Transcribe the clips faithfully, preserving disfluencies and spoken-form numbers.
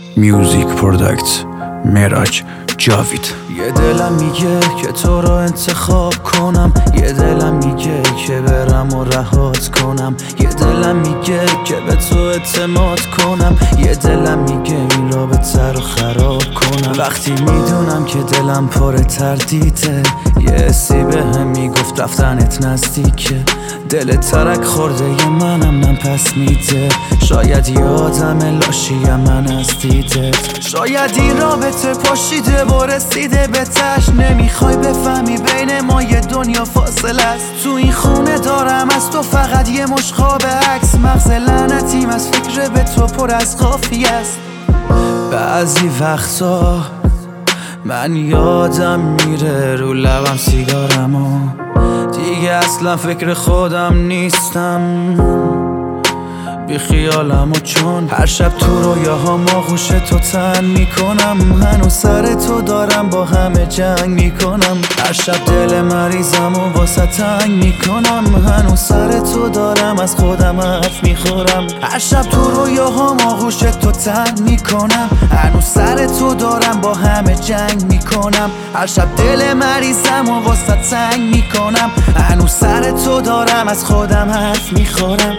میوزیک پروداکت معراج جاوید. یه دلم میگه که تو رو انتخاب کنم، یه دلم میگه که برم و رهات کنم، یه دلم میگه که به تو اعتماد کنم، یه دلم میگه این رابطه رو خراب کنم. وقتی میدونم که دلم پر تردیده، یه حسی بهم میگفت رفتنت نزدیکه، دل ترک خورده ی منم نم پس میده. شاید یادم لاشیم من از دیدت، شاید این رابطه پاشیده و رسیده به تش. نمیخوای بفهمی بین ما یه دنیا فاصله است. تو این خونه دارم از تو فقط یه مش خواب عکس، مغز لعنتیم از فکر به تو پر از قافیه است. بعضی وقتا من یادم میره رو لبم سیگارمو، دیگه اصلا فکر خودم نیستم، بی خیالم. و چون هر شب تو رویاهام آغوش تو تن میکنم، هنوز سر تو دارم با همه جنگ میکنم. هر شب دل مریضم و واسه تنگ میکنم، هنوز سر تو دارم از خودم حرف میخورم. هر شب تو رویاهام آغوش تو تن میکنم، هنوز سر تو دارم با همه جنگ میکنم. هر شب دل مریضم و واسه تنگ میکنم، هنوز سر تو دارم از خودم حرف میخورم.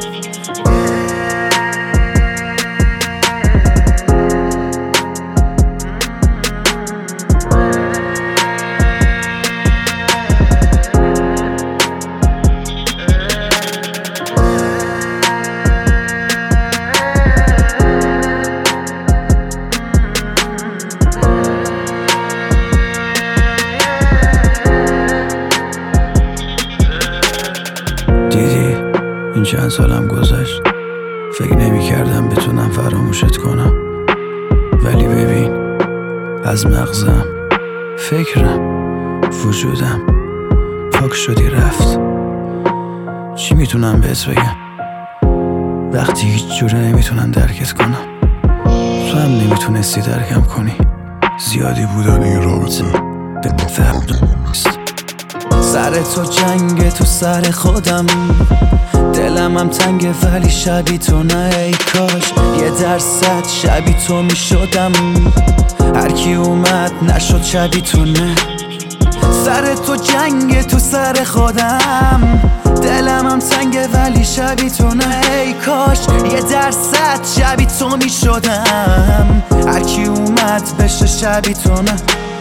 دیدی این چند سالم گذشت، فکر نمی کردم بتونم فراموشت کنم، ولی ببین از مغزم، فکرم، وجودم پاک شدی رفت. چی میتونم بهت بگم وقتی هیچ جوره نمیتونم درکت کنم؟ تو هم نمیتونستی درکم کنی. زیادی بودن این رابطه به فهم نیست. سر تو جنگ تو سر خودم، دلم هم تنگه ولی شبی تو نه. ای کاش یه درصد شبی تو میشدم، هر کی اومد نشد شبی تو نه. سر تو جنگ تو سر خودم، دلم هم تنگه ولی شبی تو نه. ای کاش یه درصد شبی تو میشدم، هر کی اومد بشه شبی تو نه.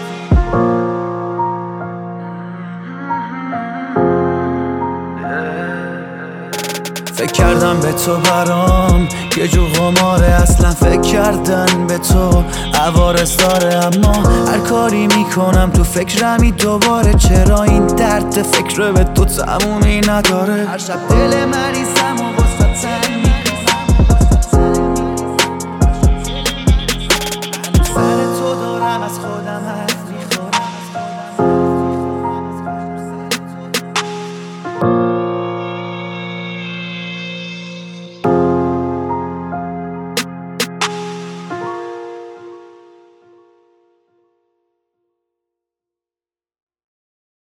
فکر کردم به تو برام یه جو قماره، اصلا فکر کردن به تو عوارض داره. اما هر کاری میکنم تو فکرمی دوباره، چرا این درد فکر به تو تمومی نداره؟ هر شب دل مریضم و